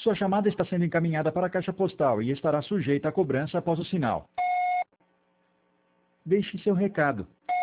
Sua chamada está sendo encaminhada para a caixa postal e estará sujeita a cobrança após o sinal. Deixe seu recado.